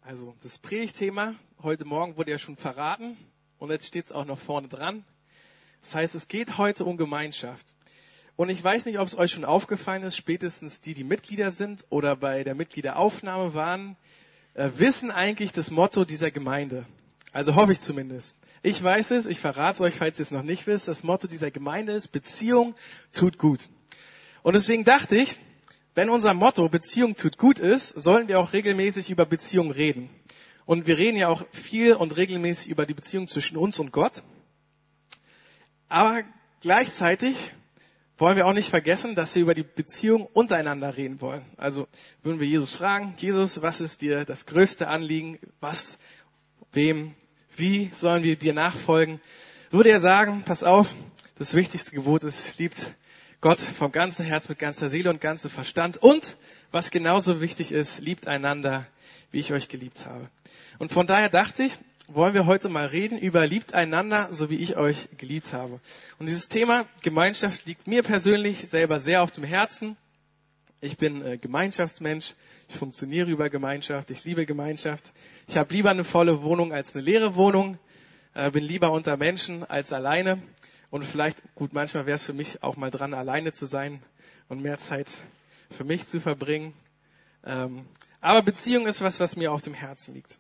Also das Predigtthema heute Morgen wurde ja schon verraten und jetzt steht es auch noch vorne dran. Das heißt, es geht heute um Gemeinschaft. Und ich weiß nicht, ob es euch schon aufgefallen ist, spätestens die Mitglieder sind oder bei der Mitgliederaufnahme waren, wissen eigentlich das Motto dieser Gemeinde. Also hoffe ich zumindest. Ich weiß es, ich verrate es euch, falls ihr es noch nicht wisst. Das Motto dieser Gemeinde ist, Beziehung tut gut. Und deswegen dachte ich, wenn unser Motto Beziehung tut gut ist, sollen wir auch regelmäßig über Beziehung reden. Und wir reden ja auch viel und regelmäßig über die Beziehung zwischen uns und Gott. Aber gleichzeitig wollen wir auch nicht vergessen, dass wir über die Beziehung untereinander reden wollen. Also würden wir Jesus fragen, Jesus, was ist dir das größte Anliegen? Was, wem, wie sollen wir dir nachfolgen? Würde er sagen, pass auf, das wichtigste Gebot ist, liebt Gott vom ganzen Herz, mit ganzer Seele und ganzem Verstand. Und, was genauso wichtig ist, liebt einander, wie ich euch geliebt habe. Und von daher dachte ich, wollen wir heute mal reden über liebt einander, so wie ich euch geliebt habe. Und dieses Thema Gemeinschaft liegt mir persönlich selber sehr auf dem Herzen. Ich bin Gemeinschaftsmensch. Ich funktioniere über Gemeinschaft. Ich liebe Gemeinschaft. Ich habe lieber eine volle Wohnung als eine leere Wohnung. Bin lieber unter Menschen als alleine. Und vielleicht, gut, manchmal wäre es für mich auch mal dran, alleine zu sein und mehr Zeit für mich zu verbringen. Aber Beziehung ist was mir auf dem Herzen liegt.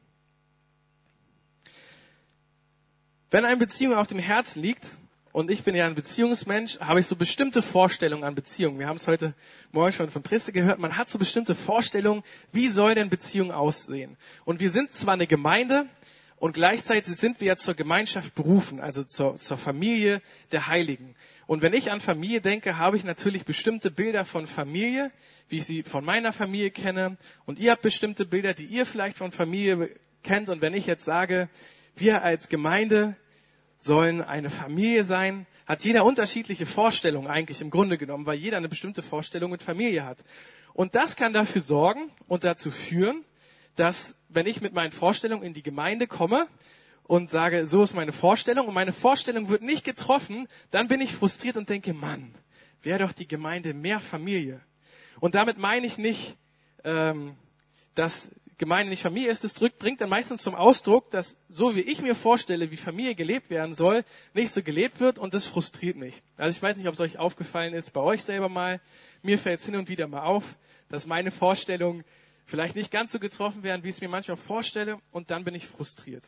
Wenn eine Beziehung auf dem Herzen liegt, und ich bin ja ein Beziehungsmensch, habe ich so bestimmte Vorstellungen an Beziehungen. Wir haben es heute Morgen schon von Prisse gehört. Man hat so bestimmte Vorstellungen, wie soll denn Beziehung aussehen? Und wir sind zwar eine Gemeinde, und gleichzeitig sind wir ja zur Gemeinschaft berufen, also zur Familie der Heiligen. Und wenn ich an Familie denke, habe ich natürlich bestimmte Bilder von Familie, wie ich sie von meiner Familie kenne. Und ihr habt bestimmte Bilder, die ihr vielleicht von Familie kennt. Und wenn ich jetzt sage, wir als Gemeinde sollen eine Familie sein, hat jeder unterschiedliche Vorstellungen eigentlich im Grunde genommen, weil jeder eine bestimmte Vorstellung mit Familie hat. Und das kann dafür sorgen und dazu führen, dass, wenn ich mit meinen Vorstellungen in die Gemeinde komme und sage, so ist meine Vorstellung und meine Vorstellung wird nicht getroffen, dann bin ich frustriert und denke, Mann, wäre doch die Gemeinde mehr Familie. Und damit meine ich nicht, dass Gemeinde nicht Familie ist. Das bringt dann meistens zum Ausdruck, dass so wie ich mir vorstelle, wie Familie gelebt werden soll, nicht so gelebt wird und das frustriert mich. Also ich weiß nicht, ob es euch aufgefallen ist, bei euch selber mal. Mir fällt es hin und wieder mal auf, dass meine Vorstellungen vielleicht nicht ganz so getroffen werden, wie ich es mir manchmal vorstelle, und dann bin ich frustriert.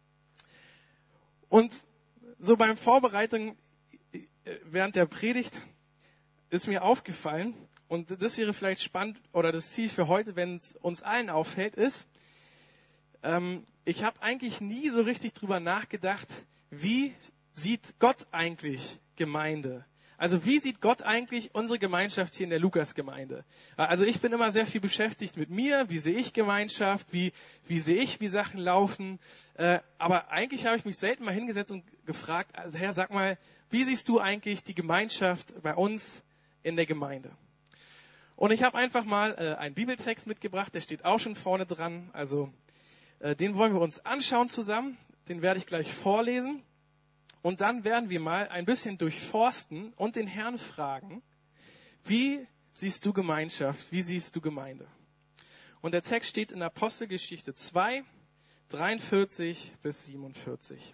Und so beim Vorbereitung während der Predigt ist mir aufgefallen, und das wäre vielleicht spannend, oder das Ziel für heute, wenn es uns allen auffällt, ist, ich habe eigentlich nie so richtig drüber nachgedacht, wie sieht Gott eigentlich Gemeinde? Also wie sieht Gott eigentlich unsere Gemeinschaft hier in der Lukasgemeinde? Also ich bin immer sehr viel beschäftigt mit mir, wie sehe ich Gemeinschaft, wie sehe ich, wie Sachen laufen. Aber eigentlich habe ich mich selten mal hingesetzt und gefragt, also Herr, sag mal, wie siehst du eigentlich die Gemeinschaft bei uns in der Gemeinde? Und ich habe einfach mal einen Bibeltext mitgebracht, der steht auch schon vorne dran. Also den wollen wir uns anschauen zusammen, den werde ich gleich vorlesen. Und dann werden wir mal ein bisschen durchforsten und den Herrn fragen, wie siehst du Gemeinschaft, wie siehst du Gemeinde? Und der Text steht in Apostelgeschichte 2, 43 bis 47.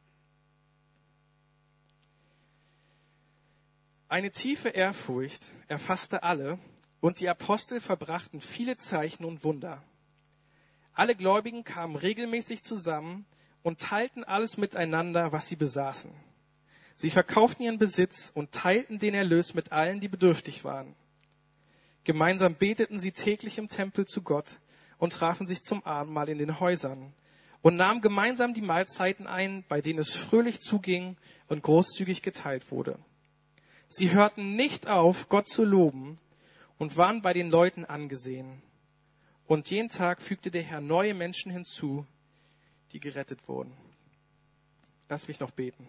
Eine tiefe Ehrfurcht erfasste alle, und die Apostel verbrachten viele Zeichen und Wunder. Alle Gläubigen kamen regelmäßig zusammen und teilten alles miteinander, was sie besaßen. Sie verkauften ihren Besitz und teilten den Erlös mit allen, die bedürftig waren. Gemeinsam beteten sie täglich im Tempel zu Gott und trafen sich zum Abendmahl in den Häusern und nahmen gemeinsam die Mahlzeiten ein, bei denen es fröhlich zuging und großzügig geteilt wurde. Sie hörten nicht auf, Gott zu loben und waren bei den Leuten angesehen. Und jeden Tag fügte der Herr neue Menschen hinzu, die gerettet wurden. Lass mich noch beten.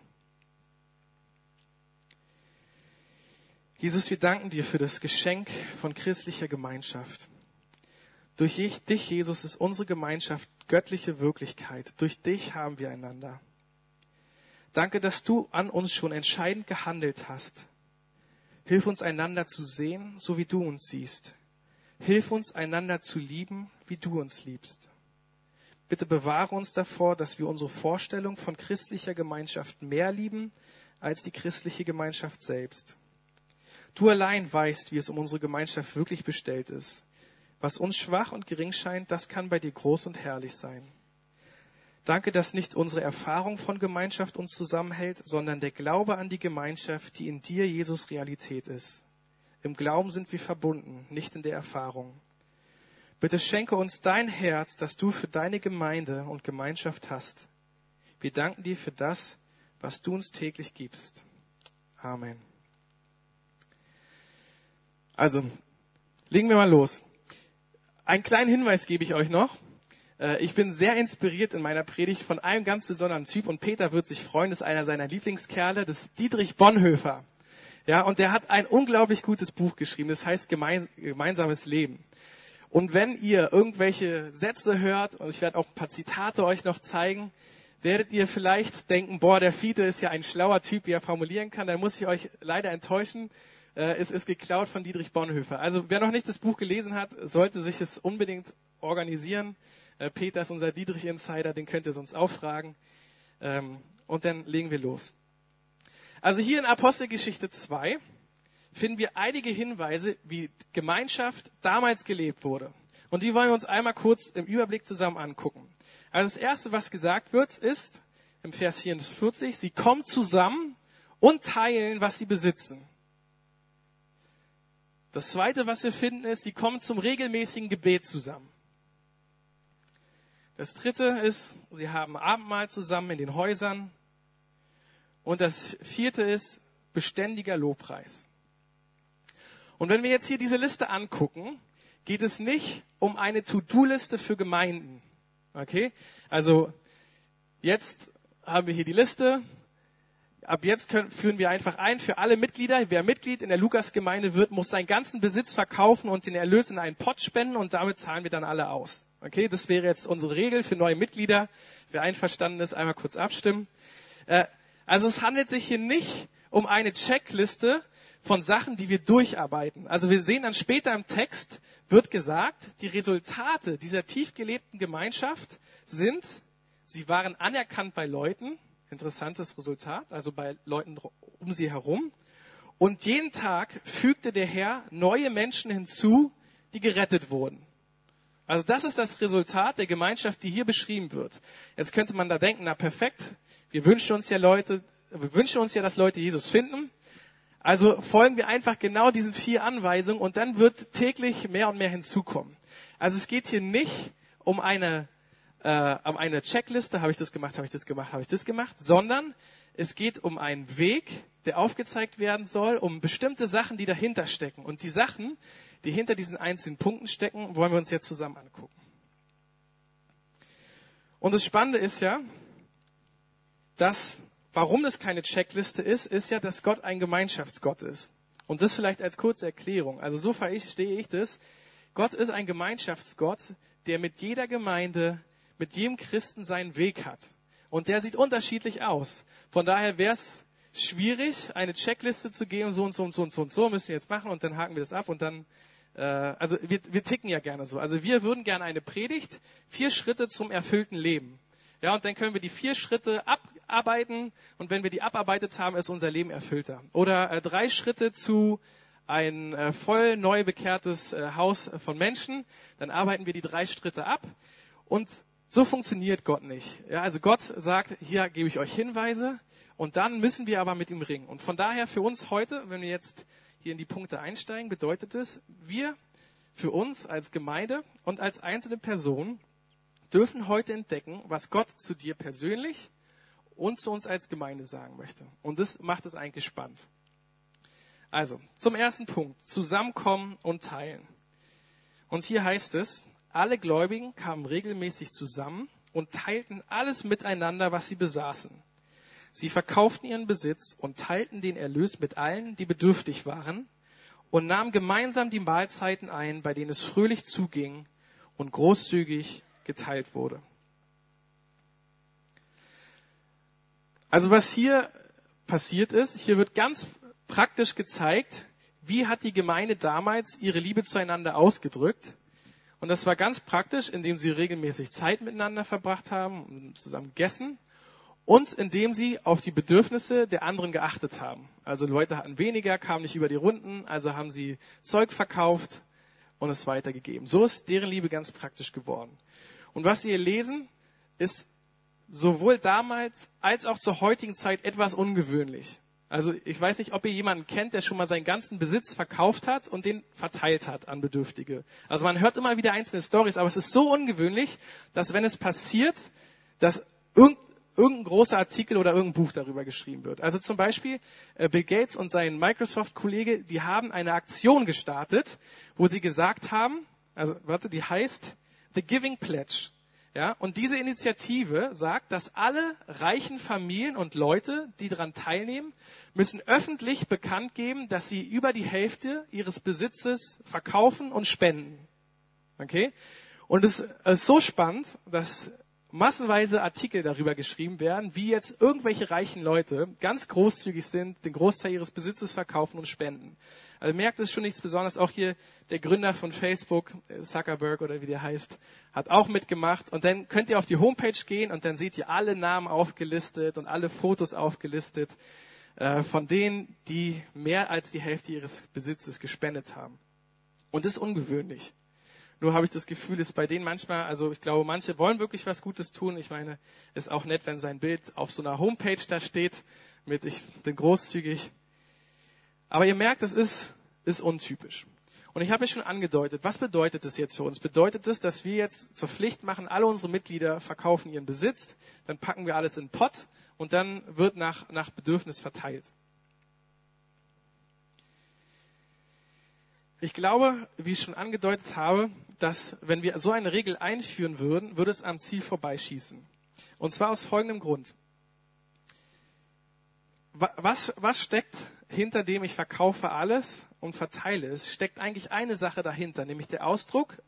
Jesus, wir danken dir für das Geschenk von christlicher Gemeinschaft. Durch dich, Jesus, ist unsere Gemeinschaft göttliche Wirklichkeit. Durch dich haben wir einander. Danke, dass du an uns schon entscheidend gehandelt hast. Hilf uns, einander zu sehen, so wie du uns siehst. Hilf uns, einander zu lieben, wie du uns liebst. Bitte bewahre uns davor, dass wir unsere Vorstellung von christlicher Gemeinschaft mehr lieben als die christliche Gemeinschaft selbst. Du allein weißt, wie es um unsere Gemeinschaft wirklich bestellt ist. Was uns schwach und gering scheint, das kann bei dir groß und herrlich sein. Danke, dass nicht unsere Erfahrung von Gemeinschaft uns zusammenhält, sondern der Glaube an die Gemeinschaft, die in dir, Jesus, Realität ist. Im Glauben sind wir verbunden, nicht in der Erfahrung. Bitte schenke uns dein Herz, das du für deine Gemeinde und Gemeinschaft hast. Wir danken dir für das, was du uns täglich gibst. Amen. Also, legen wir mal los. Einen kleinen Hinweis gebe ich euch noch. Ich bin sehr inspiriert in meiner Predigt von einem ganz besonderen Typ und Peter wird sich freuen, das ist einer seiner Lieblingskerle, das ist Dietrich Bonhoeffer. Ja, und der hat ein unglaublich gutes Buch geschrieben, das heißt Gemeinsames Leben. Und wenn ihr irgendwelche Sätze hört, und ich werde auch ein paar Zitate euch noch zeigen, werdet ihr vielleicht denken, boah, der Fiete ist ja ein schlauer Typ, wie er formulieren kann, dann muss ich euch leider enttäuschen. Es ist geklaut von Dietrich Bonhoeffer. Also wer noch nicht das Buch gelesen hat, sollte sich es unbedingt organisieren. Peter ist unser Dietrich-Insider, den könnt ihr sonst auch fragen. Und dann legen wir los. Also hier in Apostelgeschichte 2 finden wir einige Hinweise, wie Gemeinschaft damals gelebt wurde. Und die wollen wir uns einmal kurz im Überblick zusammen angucken. Also das Erste, was gesagt wird, ist im Vers 44, sie kommen zusammen und teilen, was sie besitzen. Das Zweite, was wir finden, ist, sie kommen zum regelmäßigen Gebet zusammen. Das Dritte ist, sie haben Abendmahl zusammen in den Häusern. Und das Vierte ist, beständiger Lobpreis. Und wenn wir jetzt hier diese Liste angucken, geht es nicht um eine To-Do-Liste für Gemeinden. Okay? Also, jetzt haben wir hier die Liste. Ab jetzt führen wir einfach ein für alle Mitglieder. Wer Mitglied in der Lukas-Gemeinde wird, muss seinen ganzen Besitz verkaufen und den Erlös in einen Pott spenden und damit zahlen wir dann alle aus. Okay, das wäre jetzt unsere Regel für neue Mitglieder. Wer einverstanden ist, einmal kurz abstimmen. Also es handelt sich hier nicht um eine Checkliste von Sachen, die wir durcharbeiten. Also wir sehen dann später im Text, wird gesagt, die Resultate dieser tief gelebten Gemeinschaft sind, sie waren anerkannt bei Leuten, interessantes Resultat, also bei Leuten um sie herum. Und jeden Tag fügte der Herr neue Menschen hinzu, die gerettet wurden. Also das ist das Resultat der Gemeinschaft, die hier beschrieben wird. Jetzt könnte man da denken, na perfekt, wir wünschen uns ja, dass Leute Jesus finden. Also folgen wir einfach genau diesen 4 Anweisungen und dann wird täglich mehr und mehr hinzukommen. Also es geht hier nicht um eine Checkliste, habe ich das gemacht, sondern es geht um einen Weg, der aufgezeigt werden soll, um bestimmte Sachen, die dahinter stecken. Und die Sachen, die hinter diesen einzelnen Punkten stecken, wollen wir uns jetzt zusammen angucken. Und das Spannende ist ja, warum das keine Checkliste ist ja, dass Gott ein Gemeinschaftsgott ist. Und das vielleicht als kurze Erklärung. Also so verstehe ich das. Gott ist ein Gemeinschaftsgott, der mit jeder Gemeinde, mit jedem Christen seinen Weg hat. Und der sieht unterschiedlich aus. Von daher wäre es schwierig, eine Checkliste zu geben, so und so und so und so und so müssen wir jetzt machen und dann haken wir das ab und dann, also wir ticken ja gerne so. Also wir würden gerne eine Predigt, 4 Schritte zum erfüllten Leben. Ja, und dann können wir die 4 Schritte abarbeiten und wenn wir die abarbeitet haben, ist unser Leben erfüllter. Oder 3 Schritte zu ein voll neu bekehrtes Haus von Menschen, dann arbeiten wir die 3 Schritte ab und so funktioniert Gott nicht. Ja, also Gott sagt, hier gebe ich euch Hinweise und dann müssen wir aber mit ihm ringen. Und von daher für uns heute, wenn wir jetzt hier in die Punkte einsteigen, bedeutet es, wir für uns als Gemeinde und als einzelne Person dürfen heute entdecken, was Gott zu dir persönlich und zu uns als Gemeinde sagen möchte. Und das macht es eigentlich spannend. Also, zum ersten Punkt, zusammenkommen und teilen. Und hier heißt es, alle Gläubigen kamen regelmäßig zusammen und teilten alles miteinander, was sie besaßen. Sie verkauften ihren Besitz und teilten den Erlös mit allen, die bedürftig waren, und nahmen gemeinsam die Mahlzeiten ein, bei denen es fröhlich zuging und großzügig geteilt wurde. Also was hier passiert ist, hier wird ganz praktisch gezeigt, wie hat die Gemeinde damals ihre Liebe zueinander ausgedrückt. Und das war ganz praktisch, indem sie regelmäßig Zeit miteinander verbracht haben, und zusammen gegessen und indem sie auf die Bedürfnisse der anderen geachtet haben. Also Leute hatten weniger, kamen nicht über die Runden, also haben sie Zeug verkauft und es weitergegeben. So ist deren Liebe ganz praktisch geworden. Und was wir hier lesen, ist sowohl damals als auch zur heutigen Zeit etwas ungewöhnlich. Also ich weiß nicht, ob ihr jemanden kennt, der schon mal seinen ganzen Besitz verkauft hat und den verteilt hat an Bedürftige. Also man hört immer wieder einzelne Storys, aber es ist so ungewöhnlich, dass wenn es passiert, dass irgendein großer Artikel oder irgendein Buch darüber geschrieben wird. Also zum Beispiel Bill Gates und sein Microsoft-Kollege, die haben eine Aktion gestartet, wo sie gesagt haben, die heißt The Giving Pledge. Ja, und diese Initiative sagt, dass alle reichen Familien und Leute, die daran teilnehmen, müssen öffentlich bekannt geben, dass sie über die Hälfte ihres Besitzes verkaufen und spenden. Okay? Und es ist so spannend, dass massenweise Artikel darüber geschrieben werden, wie jetzt irgendwelche reichen Leute ganz großzügig sind, den Großteil ihres Besitzes verkaufen und spenden. Also merkt, es ist schon nichts Besonderes. Auch hier der Gründer von Facebook, Zuckerberg oder wie der heißt, hat auch mitgemacht. Und dann könnt ihr auf die Homepage gehen und dann seht ihr alle Namen aufgelistet und alle Fotos aufgelistet von denen, die mehr als die Hälfte ihres Besitzes gespendet haben. Und das ist ungewöhnlich. Nur habe ich das Gefühl, ist bei denen manchmal, also ich glaube, manche wollen wirklich was Gutes tun. Ich meine, ist auch nett, wenn sein Bild auf so einer Homepage da steht mit ich bin großzügig. Aber ihr merkt, es ist untypisch. Und ich habe es schon angedeutet, was bedeutet das jetzt für uns? Bedeutet das, dass wir jetzt zur Pflicht machen, alle unsere Mitglieder verkaufen ihren Besitz, dann packen wir alles in den Pott und dann wird nach Bedürfnis verteilt. Ich glaube, wie ich schon angedeutet habe, dass wenn wir so eine Regel einführen würden, würde es am Ziel vorbeischießen. Und zwar aus folgendem Grund. Was steckt hinter dem ich verkaufe alles und verteile es? Steckt eigentlich eine Sache dahinter, nämlich der Ausdruck,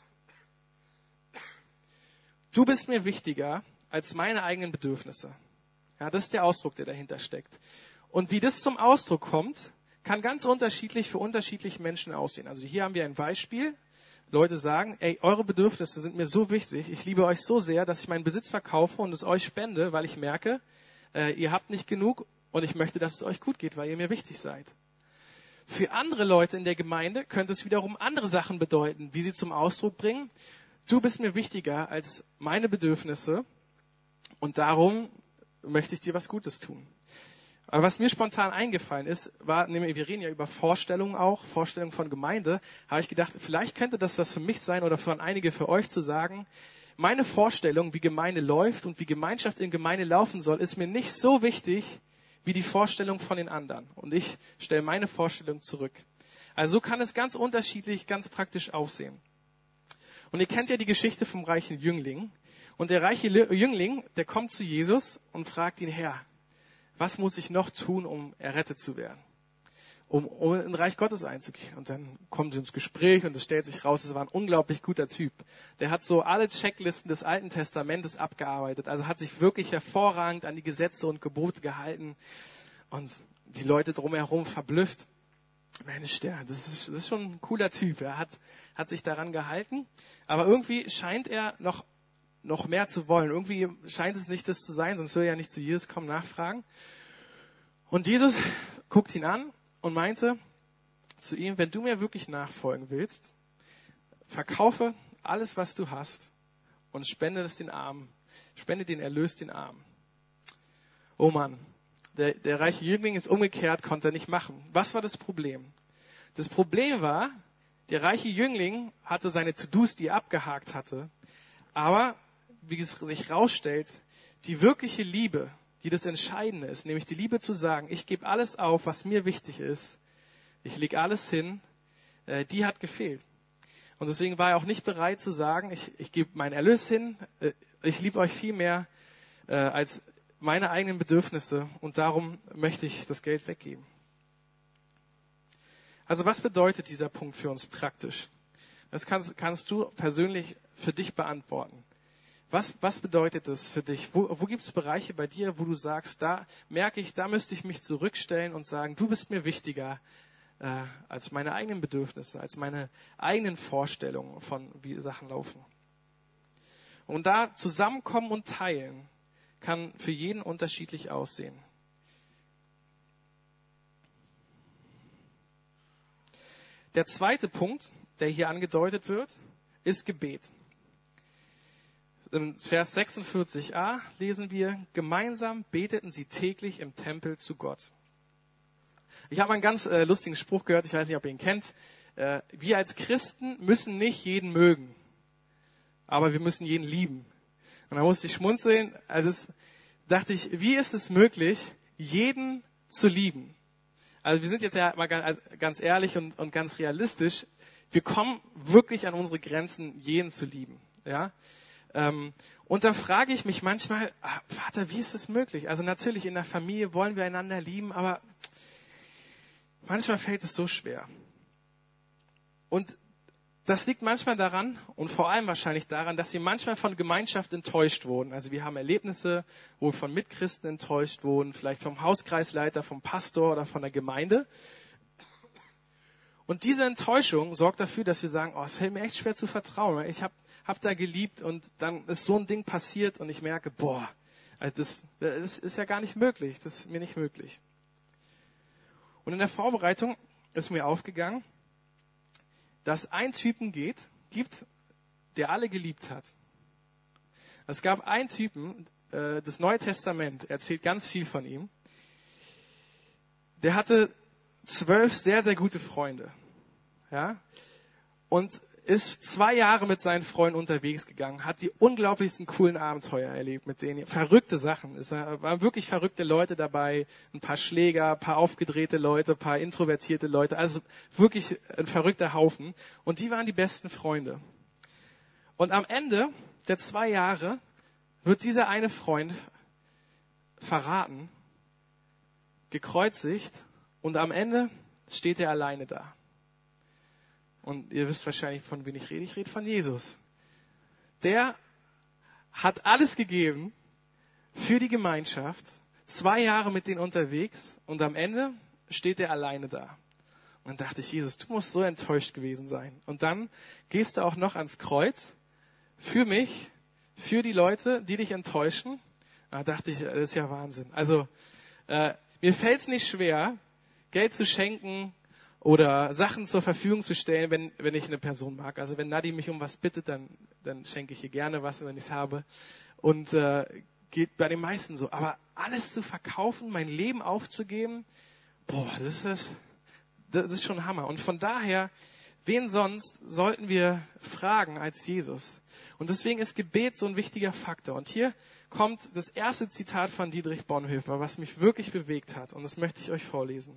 du bist mir wichtiger als meine eigenen Bedürfnisse. Ja, das ist der Ausdruck, der dahinter steckt. Und wie das zum Ausdruck kommt, kann ganz unterschiedlich für unterschiedliche Menschen aussehen. Also hier haben wir ein Beispiel. Leute sagen, ey, eure Bedürfnisse sind mir so wichtig, ich liebe euch so sehr, dass ich meinen Besitz verkaufe und es euch spende, weil ich merke, ihr habt nicht genug und ich möchte, dass es euch gut geht, weil ihr mir wichtig seid. Für andere Leute in der Gemeinde könnte es wiederum andere Sachen bedeuten, wie sie zum Ausdruck bringen, du bist mir wichtiger als meine Bedürfnisse und darum möchte ich dir was Gutes tun. Aber was mir spontan eingefallen ist, war, wir reden ja über Vorstellungen auch, Vorstellungen von Gemeinde, habe ich gedacht, vielleicht könnte das was für mich sein oder von einige für euch zu sagen, meine Vorstellung, wie Gemeinde läuft und wie Gemeinschaft in Gemeinde laufen soll, ist mir nicht so wichtig wie die Vorstellung von den anderen. Und ich stelle meine Vorstellung zurück. Also so kann es ganz unterschiedlich, ganz praktisch aussehen. Und ihr kennt ja die Geschichte vom reichen Jüngling. Und der reiche Jüngling, der kommt zu Jesus und fragt ihn, Herr, was muss ich noch tun, um errettet zu werden? Um in den Reich Gottes einzugehen. Und dann kommen sie ins Gespräch und es stellt sich raus, es war ein unglaublich guter Typ. Der hat so alle Checklisten des Alten Testamentes abgearbeitet. Also hat sich wirklich hervorragend an die Gesetze und Gebote gehalten. Und die Leute drumherum verblüfft. Mensch, das ist schon ein cooler Typ. Er hat sich daran gehalten. Aber irgendwie scheint er noch mehr zu wollen. Irgendwie scheint es nicht das zu sein, sonst würde er ja nicht zu Jesus kommen, nachfragen. Und Jesus guckt ihn an und meinte zu ihm, wenn du mir wirklich nachfolgen willst, verkaufe alles, was du hast und spende es den Armen. Spende den Erlös den Armen. Oh Mann, der reiche Jüngling ist umgekehrt, konnte er nicht machen. Was war das Problem? Das Problem war, der reiche Jüngling hatte seine To-Dos, die er abgehakt hatte, aber wie es sich herausstellt, die wirkliche Liebe, die das Entscheidende ist, nämlich die Liebe zu sagen, ich gebe alles auf, was mir wichtig ist, ich lege alles hin, die hat gefehlt. Und deswegen war er auch nicht bereit zu sagen, ich gebe meinen Erlös hin, ich liebe euch viel mehr als meine eigenen Bedürfnisse und darum möchte ich das Geld weggeben. Also was bedeutet dieser Punkt für uns praktisch? Das kannst du persönlich für dich beantworten. Was bedeutet das für dich? Wo gibt es Bereiche bei dir, wo du sagst, da merke ich, da müsste ich mich zurückstellen und sagen, du bist mir wichtiger als meine eigenen Bedürfnisse, als meine eigenen Vorstellungen von, wie Sachen laufen. Und da zusammenkommen und teilen kann für jeden unterschiedlich aussehen. Der zweite Punkt, der hier angedeutet wird, ist Gebet. In Vers 46a lesen wir, gemeinsam beteten sie täglich im Tempel zu Gott. Ich habe einen ganz lustigen Spruch gehört, ich weiß nicht, ob ihr ihn kennt. Wir als Christen müssen nicht jeden mögen, aber wir müssen jeden lieben. Und da musste ich schmunzeln, dachte ich, wie ist es möglich, jeden zu lieben? Also wir sind jetzt ja mal ganz ehrlich und ganz realistisch. Wir kommen wirklich an unsere Grenzen, jeden zu lieben. Ja? Und da frage ich mich manchmal, Vater, wie ist es möglich? Also natürlich in der Familie wollen wir einander lieben, aber manchmal fällt es so schwer. Und das liegt manchmal daran und vor allem wahrscheinlich daran, dass wir manchmal von Gemeinschaft enttäuscht wurden. Also wir haben Erlebnisse, wo wir von Mitchristen enttäuscht wurden, vielleicht vom Hauskreisleiter, vom Pastor oder von der Gemeinde. Und diese Enttäuschung sorgt dafür, dass wir sagen, es fällt mir echt schwer zu vertrauen. Ich hab da geliebt und dann ist so ein Ding passiert und ich merke, also das ist ja gar nicht möglich. Das ist mir nicht möglich. Und in der Vorbereitung ist mir aufgegangen, dass ein Typen gibt, der alle geliebt hat. Es gab einen Typen, das Neue Testament erzählt ganz viel von ihm. Der hatte 12 sehr, sehr gute Freunde. Ja? Und ist 2 Jahre mit seinen Freunden unterwegs gegangen, hat die unglaublichsten coolen Abenteuer erlebt mit denen. Verrückte Sachen. Es waren wirklich verrückte Leute dabei, ein paar Schläger, ein paar aufgedrehte Leute, ein paar introvertierte Leute. Also wirklich ein verrückter Haufen. Und die waren die besten Freunde. Und am Ende der 2 Jahre wird dieser eine Freund verraten, gekreuzigt und am Ende steht er alleine da. Und ihr wisst wahrscheinlich, von wem ich rede. Ich rede von Jesus. Der hat alles gegeben für die Gemeinschaft, 2 Jahre mit denen unterwegs und am Ende steht er alleine da. Und dann dachte ich, Jesus, du musst so enttäuscht gewesen sein. Und dann gehst du auch noch ans Kreuz für mich, für die Leute, die dich enttäuschen. Da dachte ich, das ist ja Wahnsinn. Also mir fällt es nicht schwer, Geld zu schenken, oder Sachen zur Verfügung zu stellen, wenn ich eine Person mag. Also wenn Nadi mich um was bittet, dann schenke ich ihr gerne was, wenn ich es habe. Und geht bei den meisten so. Aber alles zu verkaufen, mein Leben aufzugeben, das ist schon Hammer. Und von daher, wen sonst sollten wir fragen als Jesus? Und deswegen ist Gebet so ein wichtiger Faktor. Und hier kommt das erste Zitat von Dietrich Bonhoeffer, was mich wirklich bewegt hat. Und das möchte ich euch vorlesen.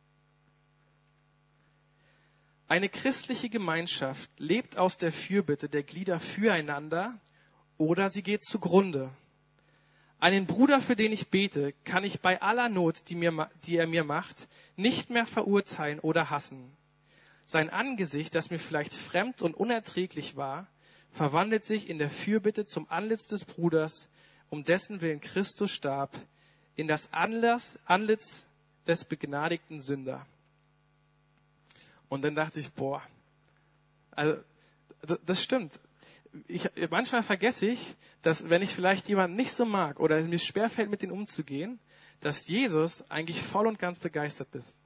Eine christliche Gemeinschaft lebt aus der Fürbitte der Glieder füreinander oder sie geht zugrunde. Einen Bruder, für den ich bete, kann ich bei aller Not, die er mir macht, nicht mehr verurteilen oder hassen. Sein Angesicht, das mir vielleicht fremd und unerträglich war, verwandelt sich in der Fürbitte zum Antlitz des Bruders, um dessen Willen Christus starb, in das Antlitz des begnadigten Sünder. Und dann dachte ich, also das stimmt. Manchmal vergesse ich, dass wenn ich vielleicht jemanden nicht so mag oder es mir schwerfällt, mit denen umzugehen, dass Jesus eigentlich voll und ganz begeistert ist.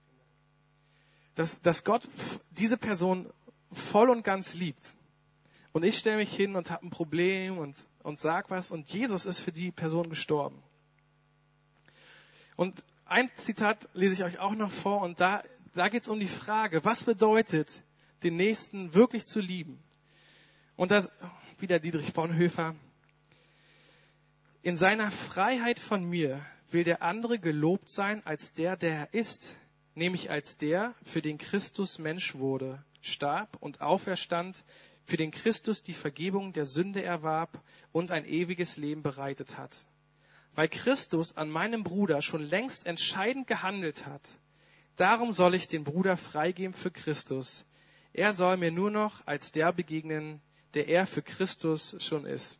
Dass Gott diese Person voll und ganz liebt. Und ich stelle mich hin und habe ein Problem und sag was und Jesus ist für die Person gestorben. Und ein Zitat lese ich euch auch noch vor und da geht es um die Frage, was bedeutet, den Nächsten wirklich zu lieben? Und das, wieder Dietrich Bonhoeffer, in seiner Freiheit von mir will der andere gelobt sein als der er ist, nämlich als der, für den Christus Mensch wurde, starb und auferstand, für den Christus die Vergebung der Sünde erwarb und ein ewiges Leben bereitet hat. Weil Christus an meinem Bruder schon längst entscheidend gehandelt hat, darum soll ich den Bruder freigeben für Christus. Er soll mir nur noch als der begegnen, der er für Christus schon ist.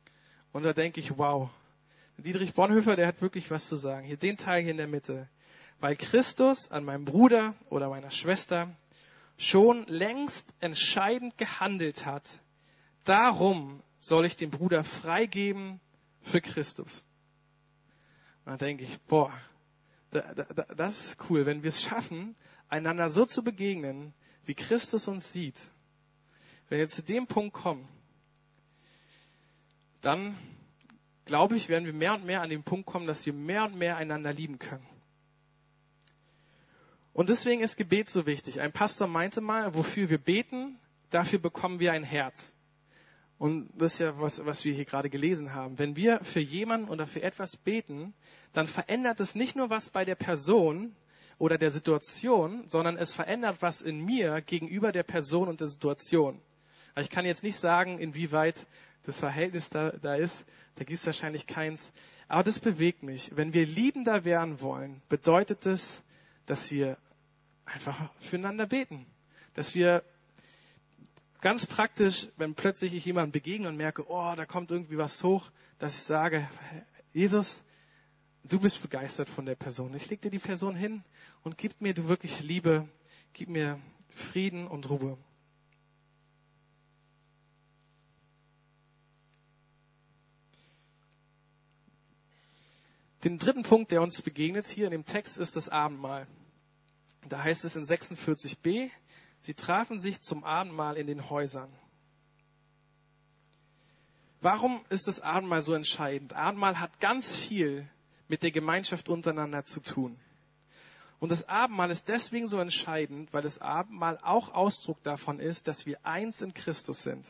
Und da denke ich, wow, Dietrich Bonhoeffer, der hat wirklich was zu sagen. Hier den Teil hier in der Mitte. weil Christus an meinem Bruder oder meiner Schwester schon längst entscheidend gehandelt hat. Darum soll ich den Bruder freigeben für Christus. Und dann denke ich, das ist cool, wenn wir es schaffen, einander so zu begegnen, wie Christus uns sieht. Wenn wir zu dem Punkt kommen, dann, glaube ich, werden wir mehr und mehr an den Punkt kommen, dass wir mehr und mehr einander lieben können. Und deswegen ist Gebet so wichtig. Ein Pastor meinte mal, wofür wir beten, dafür bekommen wir ein Herz. Und das ist ja was wir hier gerade gelesen haben. Wenn wir für jemanden oder für etwas beten, dann verändert es nicht nur was bei der Person oder der Situation, sondern es verändert was in mir gegenüber der Person und der Situation. Ich kann jetzt nicht sagen, inwieweit das Verhältnis da ist. Da gibt es wahrscheinlich keins. Aber das bewegt mich. Wenn wir liebender werden wollen, bedeutet das, dass wir einfach füreinander beten. Dass wir ganz praktisch, wenn plötzlich ich jemandem begegne und merke, da kommt irgendwie was hoch, dass ich sage, Jesus, du bist begeistert von der Person. Ich leg dir die Person hin und gib mir du wirklich Liebe, gib mir Frieden und Ruhe. Den dritten Punkt, der uns begegnet hier in dem Text, ist das Abendmahl. Da heißt es in 46b, sie trafen sich zum Abendmahl in den Häusern. Warum ist das Abendmahl so entscheidend? Abendmahl hat ganz viel mit der Gemeinschaft untereinander zu tun. Und das Abendmahl ist deswegen so entscheidend, weil das Abendmahl auch Ausdruck davon ist, dass wir eins in Christus sind.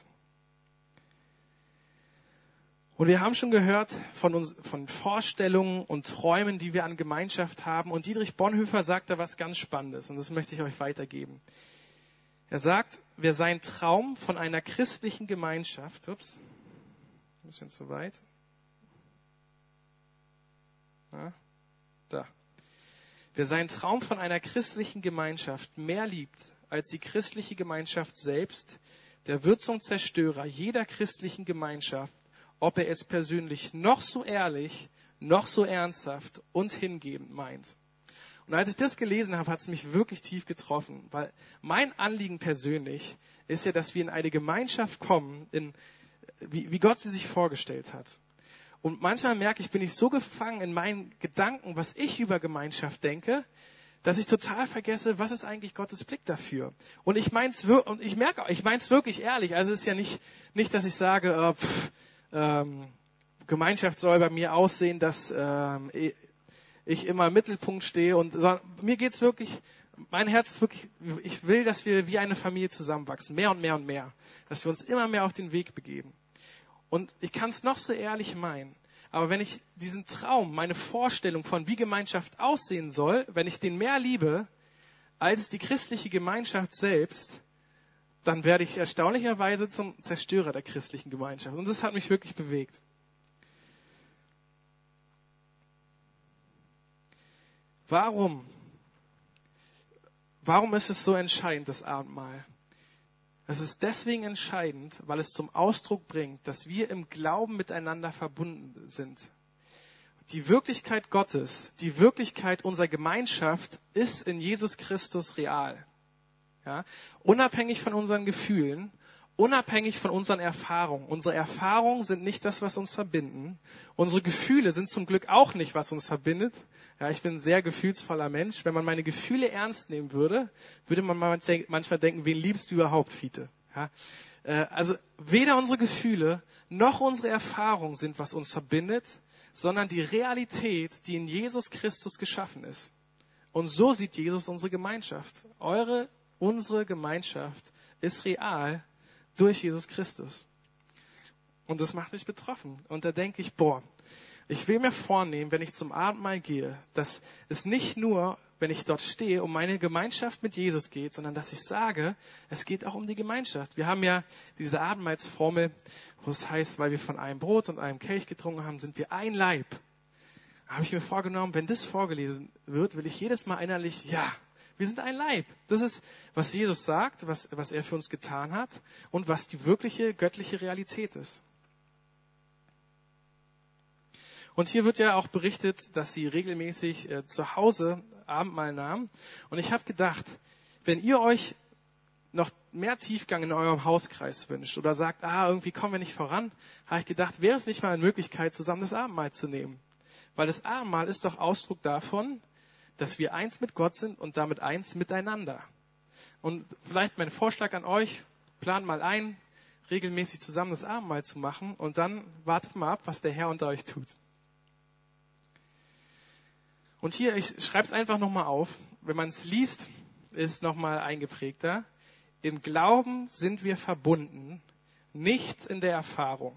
Und wir haben schon gehört von Vorstellungen und Träumen, die wir an Gemeinschaft haben. Und Dietrich Bonhoeffer sagt da was ganz Spannendes. Und das möchte ich euch weitergeben. Er sagt, wer seinen Traum von einer christlichen Gemeinschaft, ein bisschen zu weit. Wer seinen Traum von einer christlichen Gemeinschaft mehr liebt als die christliche Gemeinschaft selbst, der wird zum Zerstörer jeder christlichen Gemeinschaft, ob er es persönlich noch so ehrlich, noch so ernsthaft und hingebend meint. Und als ich das gelesen habe, hat es mich wirklich tief getroffen, weil mein Anliegen persönlich ist ja, dass wir in eine Gemeinschaft kommen, wie Gott sie sich vorgestellt hat. Und manchmal merke ich, bin ich so gefangen in meinen Gedanken, was ich über Gemeinschaft denke, dass ich total vergesse, was ist eigentlich Gottes Blick dafür. Und ich mein's wirklich ehrlich. Also es ist ja nicht, dass ich sage, Gemeinschaft soll bei mir aussehen, dass ich immer im Mittelpunkt stehe. Und mir geht's wirklich, mein Herz ist wirklich, ich will, dass wir wie eine Familie zusammenwachsen, mehr und mehr und mehr, dass wir uns immer mehr auf den Weg begeben. Und ich kann es noch so ehrlich meinen, aber wenn ich diesen Traum, meine Vorstellung von wie Gemeinschaft aussehen soll, wenn ich den mehr liebe als die christliche Gemeinschaft selbst, dann werde ich erstaunlicherweise zum Zerstörer der christlichen Gemeinschaft. Und das hat mich wirklich bewegt. Warum ist es so entscheidend, das Abendmahl? Es ist deswegen entscheidend, weil es zum Ausdruck bringt, dass wir im Glauben miteinander verbunden sind. Die Wirklichkeit Gottes, die Wirklichkeit unserer Gemeinschaft ist in Jesus Christus real. Ja? Unabhängig von unseren Gefühlen, unabhängig von unseren Erfahrungen. Unsere Erfahrungen sind nicht das, was uns verbinden. Unsere Gefühle sind zum Glück auch nicht, was uns verbindet. Ja, ich bin ein sehr gefühlsvoller Mensch. Wenn man meine Gefühle ernst nehmen würde, würde man manchmal denken, wen liebst du überhaupt, Fiete? Ja, also weder unsere Gefühle noch unsere Erfahrungen sind, was uns verbindet, sondern die Realität, die in Jesus Christus geschaffen ist. Und so sieht Jesus unsere Gemeinschaft. Unsere Gemeinschaft ist real durch Jesus Christus. Und das macht mich betroffen. Und da denke ich, ich will mir vornehmen, wenn ich zum Abendmahl gehe, dass es nicht nur, wenn ich dort stehe, um meine Gemeinschaft mit Jesus geht, sondern dass ich sage, es geht auch um die Gemeinschaft. Wir haben ja diese Abendmahlsformel, wo es heißt, weil wir von einem Brot und einem Kelch getrunken haben, sind wir ein Leib. Da habe ich mir vorgenommen, wenn das vorgelesen wird, will ich jedes Mal innerlich, wir sind ein Leib. Das ist, was Jesus sagt, was er für uns getan hat und was die wirkliche göttliche Realität ist. Und hier wird ja auch berichtet, dass sie regelmäßig zu Hause Abendmahl nahmen. Und ich habe gedacht, wenn ihr euch noch mehr Tiefgang in eurem Hauskreis wünscht oder sagt, irgendwie kommen wir nicht voran, habe ich gedacht, wäre es nicht mal eine Möglichkeit, zusammen das Abendmahl zu nehmen. Weil das Abendmahl ist doch Ausdruck davon, dass wir eins mit Gott sind und damit eins miteinander. Und vielleicht mein Vorschlag an euch, plant mal ein, regelmäßig zusammen das Abendmahl zu machen und dann wartet mal ab, was der Herr unter euch tut. Und hier, ich schreibe es einfach nochmal auf, wenn man es liest, ist es nochmal eingeprägter. Im Glauben sind wir verbunden, nicht in der Erfahrung.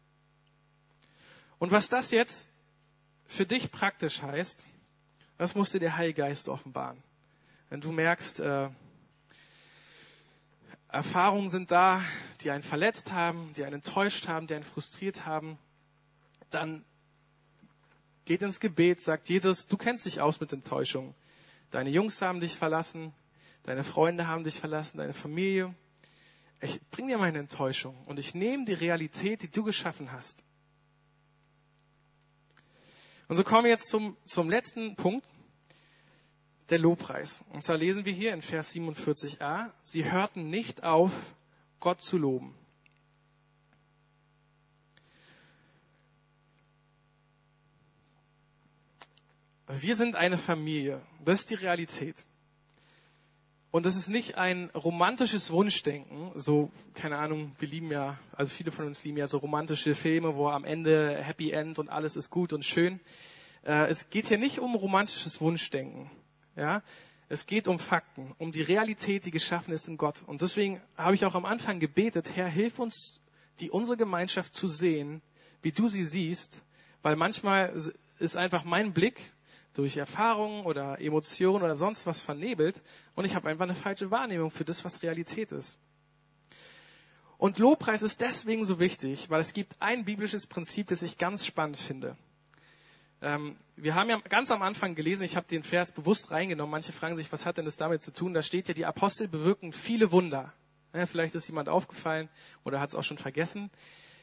Und was das jetzt für dich praktisch heißt, das musste der Heilige Geist offenbaren. Wenn du merkst, Erfahrungen sind da, die einen verletzt haben, die einen enttäuscht haben, die einen frustriert haben, dann geht ins Gebet, sagt Jesus, du kennst dich aus mit Enttäuschung. Deine Jungs haben dich verlassen, deine Freunde haben dich verlassen, deine Familie. Ich bring dir meine Enttäuschung und ich nehme die Realität, die du geschaffen hast. Und so kommen wir jetzt zum letzten Punkt, der Lobpreis. Und zwar lesen wir hier in Vers 47a, sie hörten nicht auf, Gott zu loben. Wir sind eine Familie. Das ist die Realität. Und das ist nicht ein romantisches Wunschdenken, so, keine Ahnung, wir lieben ja, also viele von uns lieben ja so romantische Filme, wo am Ende Happy End und alles ist gut und schön. Es geht hier nicht um romantisches Wunschdenken, ja. Es geht um Fakten, um die Realität, die geschaffen ist in Gott. Und deswegen habe ich auch am Anfang gebetet, Herr, hilf uns, unsere Gemeinschaft zu sehen, wie du sie siehst, weil manchmal ist einfach mein Blick durch Erfahrungen oder Emotionen oder sonst was vernebelt und ich habe einfach eine falsche Wahrnehmung für das, was Realität ist. Und Lobpreis ist deswegen so wichtig, weil es gibt ein biblisches Prinzip, das ich ganz spannend finde. Wir haben ja ganz am Anfang gelesen, ich habe den Vers bewusst reingenommen, manche fragen sich, was hat denn das damit zu tun? Da steht ja, die Apostel bewirken viele Wunder. Ja, vielleicht ist jemand aufgefallen oder hat es auch schon vergessen.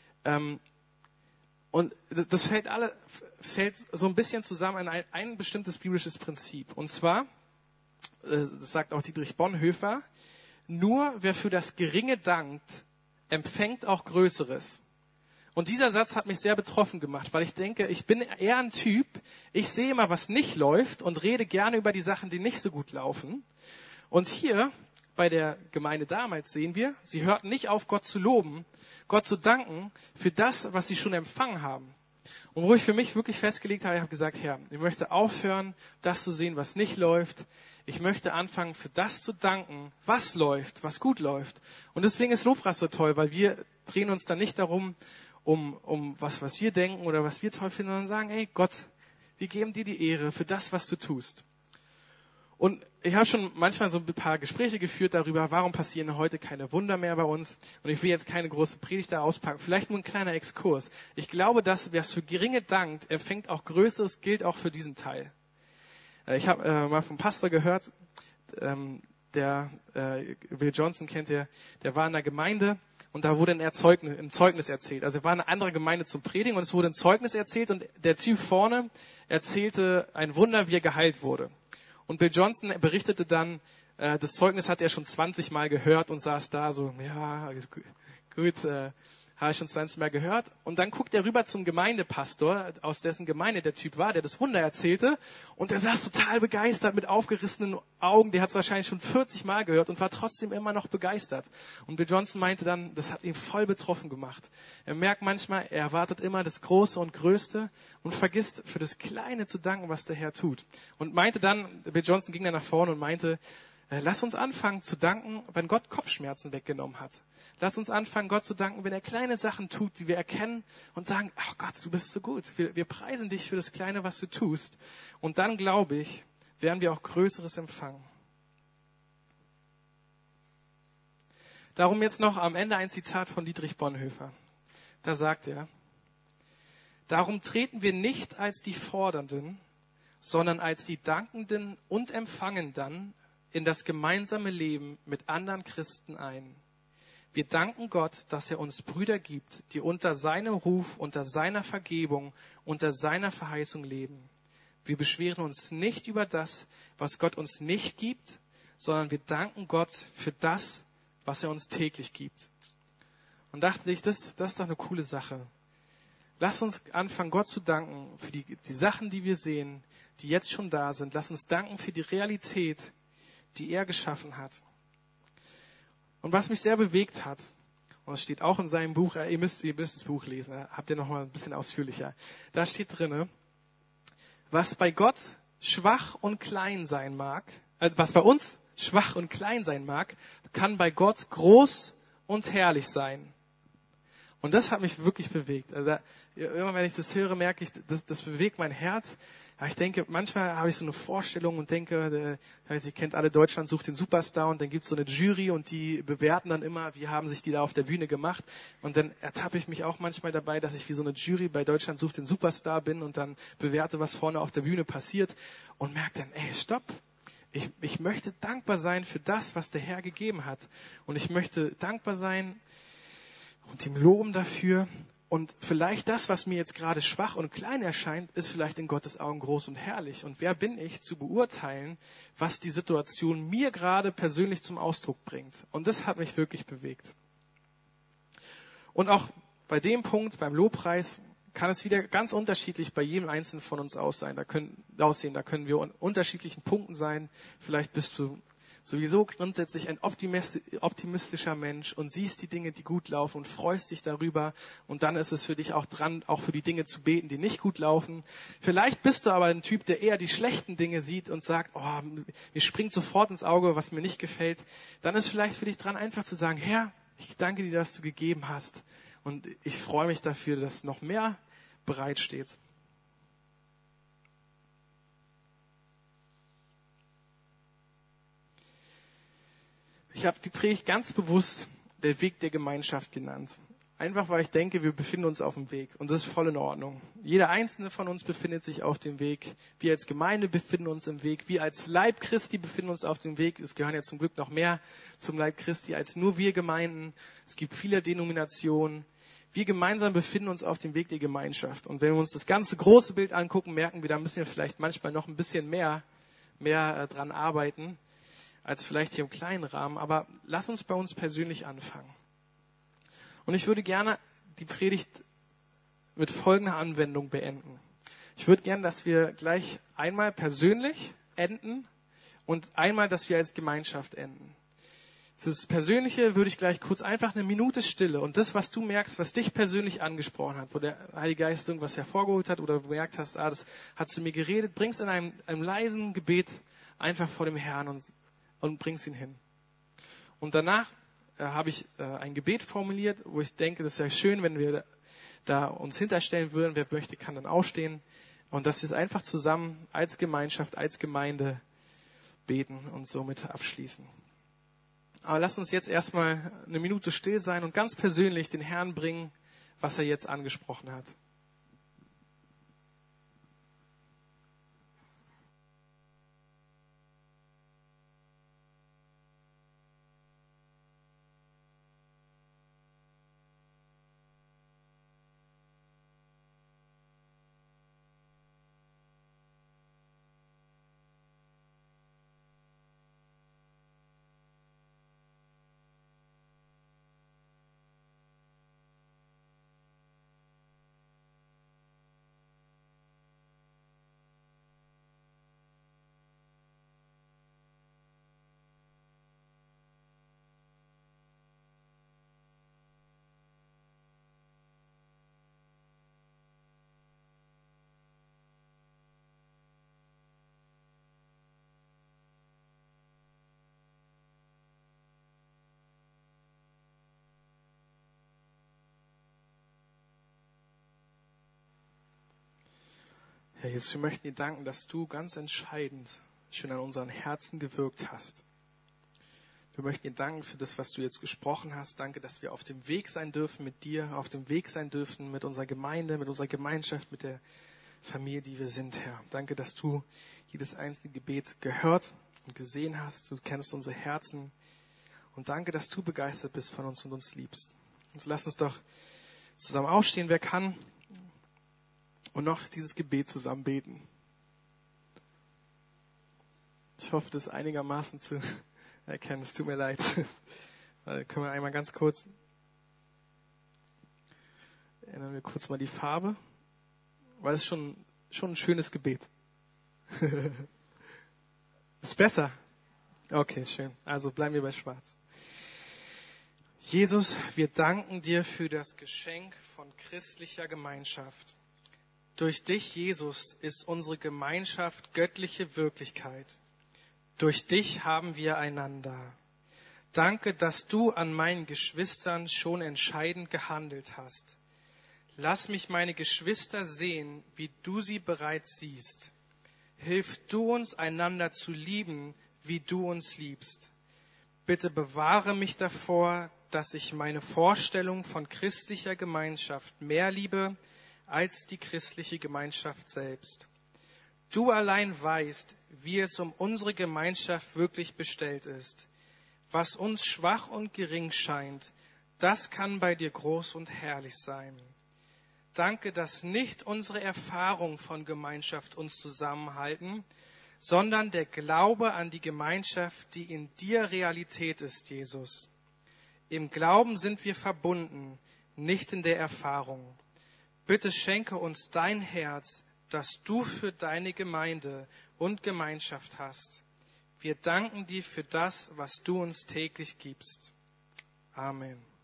Und das fällt so ein bisschen zusammen in ein bestimmtes biblisches Prinzip. Und zwar, das sagt auch Dietrich Bonhoeffer, nur wer für das Geringe dankt, empfängt auch Größeres. Und dieser Satz hat mich sehr betroffen gemacht, weil ich denke, ich bin eher ein Typ, ich sehe immer, was nicht läuft und rede gerne über die Sachen, die nicht so gut laufen. Und hier bei der Gemeinde damals sehen wir, sie hörten nicht auf, Gott zu loben, Gott zu danken für das, was sie schon empfangen haben. Und wo ich für mich wirklich festgelegt habe, ich habe gesagt, Herr, ich möchte aufhören, das zu sehen, was nicht läuft. Ich möchte anfangen, für das zu danken, was läuft, was gut läuft. Und deswegen ist Lobpreis so toll, weil wir drehen uns dann nicht darum, um was wir denken oder was wir toll finden, sondern sagen, hey Gott, wir geben dir die Ehre für das, was du tust. Und ich habe schon manchmal so ein paar Gespräche geführt darüber, warum passieren heute keine Wunder mehr bei uns. Und ich will jetzt keine große Predigt da auspacken, vielleicht nur ein kleiner Exkurs. Ich glaube, dass wer es für Geringe dankt, empfängt auch Größeres, gilt auch für diesen Teil. Ich habe mal vom Pastor gehört, Bill Johnson kennt ihr, der war in einer Gemeinde und da wurde ein Zeugnis erzählt. Also er war in einer anderen Gemeinde zum Predigen und es wurde ein Zeugnis erzählt und der Typ vorne erzählte ein Wunder, wie er geheilt wurde. Und Bill Johnson berichtete dann, das Zeugnis hat er schon 20 Mal gehört und saß da so, ja, gut, habe ich schon 20 Mal gehört. Und dann guckt er rüber zum Gemeindepastor, aus dessen Gemeinde der Typ war, der das Wunder erzählte. Und der saß total begeistert mit aufgerissenen Augen. Der hat es wahrscheinlich schon 40 Mal gehört und war trotzdem immer noch begeistert. Und Bill Johnson meinte dann, das hat ihn voll betroffen gemacht. Er merkt manchmal, er erwartet immer das Große und Größte und vergisst für das Kleine zu danken, was der Herr tut. Und meinte dann, Bill Johnson ging dann nach vorne und meinte, lass uns anfangen zu danken, wenn Gott Kopfschmerzen weggenommen hat. Lass uns anfangen, Gott zu danken, wenn er kleine Sachen tut, die wir erkennen und sagen, ach Gott, du bist so gut. Wir preisen dich für das Kleine, was du tust. Und dann, glaube ich, werden wir auch Größeres empfangen. Darum jetzt noch am Ende ein Zitat von Dietrich Bonhoeffer. Da sagt er, darum treten wir nicht als die Fordernden, sondern als die Dankenden und Empfangenden in das gemeinsame Leben mit anderen Christen ein. Wir danken Gott, dass er uns Brüder gibt, die unter seinem Ruf, unter seiner Vergebung, unter seiner Verheißung leben. Wir beschweren uns nicht über das, was Gott uns nicht gibt, sondern wir danken Gott für das, was er uns täglich gibt. Und dachte ich, das ist doch eine coole Sache. Lass uns anfangen, Gott zu danken für die Sachen, die wir sehen, die jetzt schon da sind. Lass uns danken für die Realität, die er geschaffen hat. Und was mich sehr bewegt hat, und es steht auch in seinem Buch, ihr müsst das Buch lesen, habt ihr noch mal ein bisschen ausführlicher. Da steht drinne, was bei Gott schwach und klein sein mag, was bei uns schwach und klein sein mag, kann bei Gott groß und herrlich sein. Und das hat mich wirklich bewegt. Also immer wenn ich das höre, merke ich, das bewegt mein Herz. Ja, ich denke, manchmal habe ich so eine Vorstellung und denke, ihr kennt alle, Deutschland sucht den Superstar, und dann gibt es so eine Jury und die bewerten dann immer, wie haben sich die da auf der Bühne gemacht. Und dann ertappe ich mich auch manchmal dabei, dass ich wie so eine Jury bei Deutschland sucht den Superstar bin und dann bewerte, was vorne auf der Bühne passiert und merke dann, stopp. Ich möchte dankbar sein für das, was der Herr gegeben hat. Und ich möchte dankbar sein und ihm loben dafür. Und vielleicht das, was mir jetzt gerade schwach und klein erscheint, ist vielleicht in Gottes Augen groß und herrlich. Und wer bin ich, zu beurteilen, was die Situation mir gerade persönlich zum Ausdruck bringt? Und das hat mich wirklich bewegt. Und auch bei dem Punkt, beim Lobpreis, kann es wieder ganz unterschiedlich bei jedem Einzelnen von uns aussehen. Da können wir an unterschiedlichen Punkten sein. Vielleicht bist du sowieso grundsätzlich ein optimistischer Mensch und siehst die Dinge, die gut laufen, und freust dich darüber. Und dann ist es für dich auch dran, auch für die Dinge zu beten, die nicht gut laufen. Vielleicht bist du aber ein Typ, der eher die schlechten Dinge sieht und sagt, mir springt sofort ins Auge, was mir nicht gefällt. Dann ist vielleicht für dich dran, einfach zu sagen, Herr, ich danke dir, dass du gegeben hast. Und ich freue mich dafür, dass noch mehr bereitsteht. Ich habe die Predigt ganz bewusst der Weg der Gemeinschaft genannt. Einfach, weil ich denke, wir befinden uns auf dem Weg. Und das ist voll in Ordnung. Jeder einzelne von uns befindet sich auf dem Weg. Wir als Gemeinde befinden uns im Weg. Wir als Leib Christi befinden uns auf dem Weg. Es gehören ja zum Glück noch mehr zum Leib Christi als nur wir Gemeinden. Es gibt viele Denominationen. Wir gemeinsam befinden uns auf dem Weg der Gemeinschaft. Und wenn wir uns das ganze große Bild angucken, merken wir, da müssen wir vielleicht manchmal noch ein bisschen mehr dran arbeiten, als vielleicht hier im kleinen Rahmen. Aber lass uns bei uns persönlich anfangen. Und ich würde gerne die Predigt mit folgender Anwendung beenden. Ich würde gerne, dass wir gleich einmal persönlich enden und einmal, dass wir als Gemeinschaft enden. Das Persönliche würde ich gleich kurz einfach eine Minute Stille, und das, was du merkst, was dich persönlich angesprochen hat, wo der Heilige Geist irgendwas hervorgeholt hat oder du gemerkt hast, das hat zu mir geredet, bringst in einem leisen Gebet einfach vor dem Herrn und bringst ihn hin. Und danach habe ich ein Gebet formuliert, wo ich denke, das wäre schön, wenn wir da uns hinterstellen würden. Wer möchte, kann dann aufstehen. Und dass wir es einfach zusammen als Gemeinschaft, als Gemeinde beten und somit abschließen. Aber lasst uns jetzt erstmal eine Minute still sein und ganz persönlich den Herrn bringen, was er jetzt angesprochen hat. Herr Jesus, wir möchten dir danken, dass du ganz entscheidend schon an unseren Herzen gewirkt hast. Wir möchten dir danken für das, was du jetzt gesprochen hast. Danke, dass wir auf dem Weg sein dürfen mit dir, auf dem Weg sein dürfen mit unserer Gemeinde, mit unserer Gemeinschaft, mit der Familie, die wir sind, Herr. Danke, dass du jedes einzelne Gebet gehört und gesehen hast. Du kennst unsere Herzen. Und danke, dass du begeistert bist von uns und uns liebst. Und so lass uns doch zusammen aufstehen, wer kann, und noch dieses Gebet zusammen beten. Ich hoffe, das ist einigermaßen zu erkennen. Es tut mir leid. Können wir einmal ganz kurz, ändern wir kurz mal die Farbe, weil es ist schon ein schönes Gebet. Ist besser? Okay, schön. Also bleiben wir bei Schwarz. Jesus, wir danken dir für das Geschenk von christlicher Gemeinschaft. Durch dich, Jesus, ist unsere Gemeinschaft göttliche Wirklichkeit. Durch dich haben wir einander. Danke, dass du an meinen Geschwistern schon entscheidend gehandelt hast. Lass mich meine Geschwister sehen, wie du sie bereits siehst. Hilf du uns, einander zu lieben, wie du uns liebst. Bitte bewahre mich davor, dass ich meine Vorstellung von christlicher Gemeinschaft mehr liebe als die christliche Gemeinschaft selbst. Du allein weißt, wie es um unsere Gemeinschaft wirklich bestellt ist. Was uns schwach und gering scheint, das kann bei dir groß und herrlich sein. Danke, dass nicht unsere Erfahrung von Gemeinschaft uns zusammenhalten, sondern der Glaube an die Gemeinschaft, die in dir Realität ist, Jesus. Im Glauben sind wir verbunden, nicht in der Erfahrung. Bitte schenke uns dein Herz, das du für deine Gemeinde und Gemeinschaft hast. Wir danken dir für das, was du uns täglich gibst. Amen.